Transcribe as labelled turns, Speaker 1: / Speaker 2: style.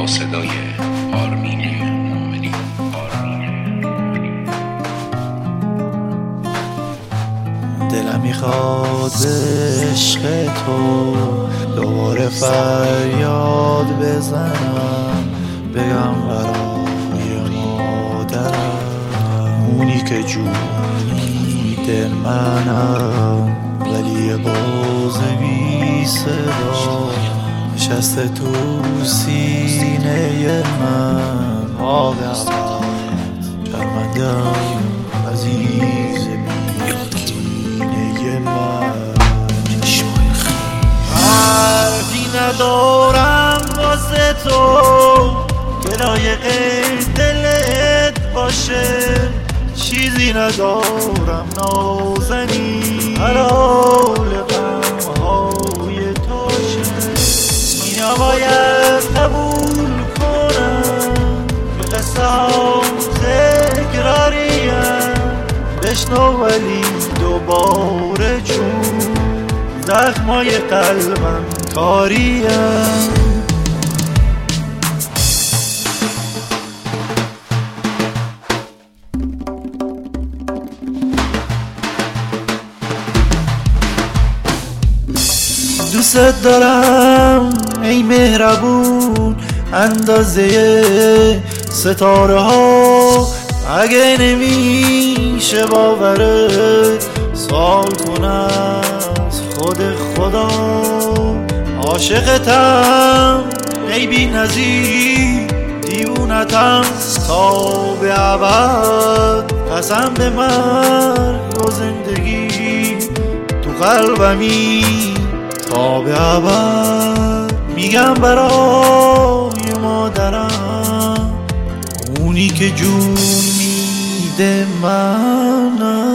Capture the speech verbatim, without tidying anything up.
Speaker 1: با صدای آرمین مومنی.
Speaker 2: دلم میخواد به عشق تو دوباره فریاد بزنم، بگم برای مادرم اونی که جونی دل منم، ولی باز بی صدا نشسته تو سینه من. آب عبد شرمندم عزیز بی‌کینه من. حرفی ندارم واسه تو که لایق دلت باشه، چیزی ندارم نازنی حلال غمهای تو شه. اینا باید قبول کنم که قصه‌هام تکراریم، بشنو ولی دوباره چون زخمای قلبم کاریم. دوست دارم ای مهربون اندازه ستاره ها، اگه نمیشه باورت سوال کنم از خود خدا. عاشقتم ای بی نظیر، دیوونتم تا به ابد، قسم به مرگ و زندگی تو قلبمی تا به ابد. میگم برای مادرم اونی که جون میده منم.